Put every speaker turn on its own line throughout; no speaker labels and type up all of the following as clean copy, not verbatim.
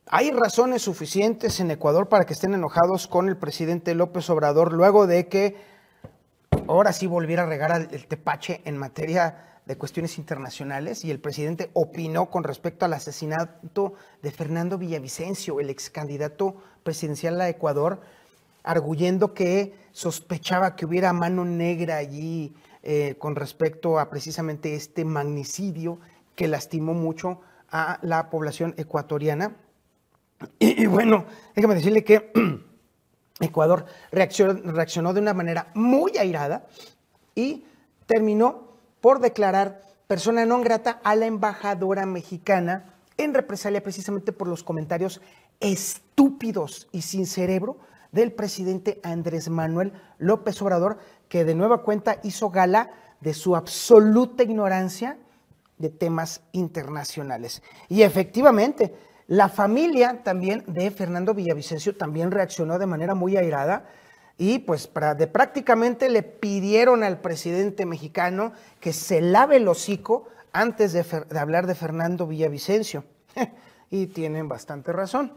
hay razones suficientes en Ecuador para que estén enojados con el presidente López Obrador luego de que ahora sí volviera a regar el tepache en materia de cuestiones internacionales, y el presidente opinó con respecto al asesinato de Fernando Villavicencio, el ex candidato presidencial a Ecuador, arguyendo que sospechaba que hubiera mano negra allí con respecto a precisamente este magnicidio que lastimó mucho a la población ecuatoriana. Y bueno, déjame decirle que Ecuador reaccionó de una manera muy airada y terminó por declarar persona non grata a la embajadora mexicana en represalia precisamente por los comentarios estúpidos y sin cerebro del presidente Andrés Manuel López Obrador, que de nueva cuenta hizo gala de su absoluta ignorancia de temas internacionales. Y efectivamente, la familia también de Fernando Villavicencio también reaccionó de manera muy airada y pues prácticamente le pidieron al presidente mexicano que se lave el hocico antes de hablar de Fernando Villavicencio. Y tienen bastante razón.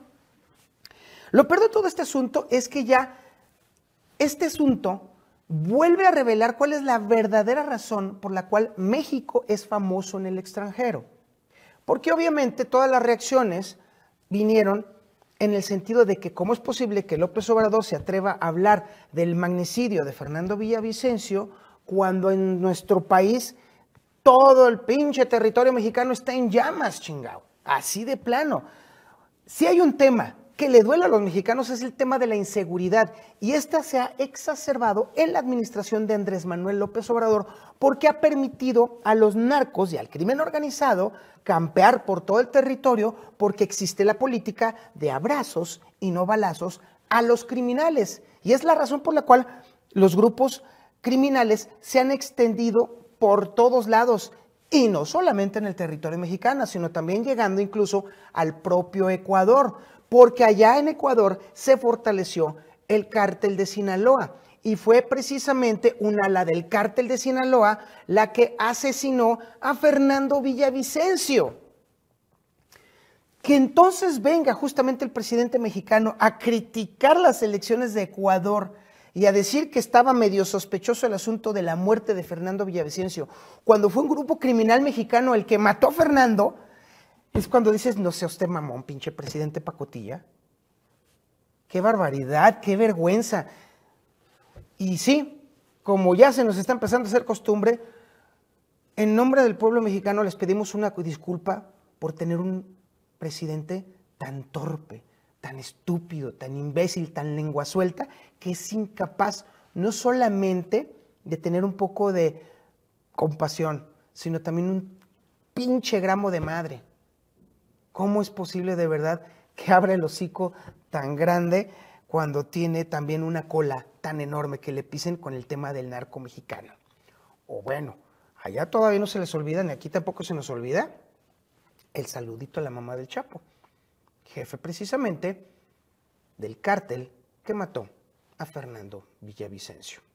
Lo peor de todo este asunto es que ya este asunto vuelve a revelar cuál es la verdadera razón por la cual México es famoso en el extranjero. Porque obviamente todas las reacciones vinieron en el sentido de que cómo es posible que López Obrador se atreva a hablar del magnicidio de Fernando Villavicencio cuando en nuestro país todo el pinche territorio mexicano está en llamas, chingado. Así de plano. Si hay un tema que le duele a los mexicanos es el tema de la inseguridad, y esta se ha exacerbado en la administración de Andrés Manuel López Obrador porque ha permitido a los narcos y al crimen organizado campear por todo el territorio porque existe la política de abrazos y no balazos a los criminales, y es la razón por la cual los grupos criminales se han extendido por todos lados, y no solamente en el territorio mexicano, sino también llegando incluso al propio Ecuador, porque allá en Ecuador se fortaleció el cártel de Sinaloa, y fue precisamente un ala del cártel de Sinaloa la que asesinó a Fernando Villavicencio. Que entonces venga justamente el presidente mexicano a criticar las elecciones de Ecuador y a decir que estaba medio sospechoso el asunto de la muerte de Fernando Villavicencio, cuando fue un grupo criminal mexicano el que mató a Fernando, es cuando dices, no sea usted mamón, pinche presidente pacotilla. Qué barbaridad, qué vergüenza. Y sí, como ya se nos está empezando a hacer costumbre, en nombre del pueblo mexicano les pedimos una disculpa por tener un presidente tan torpe, tan estúpido, tan imbécil, tan lengua suelta, que es incapaz no solamente de tener un poco de compasión, sino también un pinche gramo de madre. ¿Cómo es posible de verdad que abra el hocico tan grande cuando tiene también una cola tan enorme que le pisen con el tema del narco mexicano? O bueno, allá todavía no se les olvida, ni aquí tampoco se nos olvida, el saludito a la mamá del Chapo, jefe precisamente del cártel que mató a Fernando Villavicencio.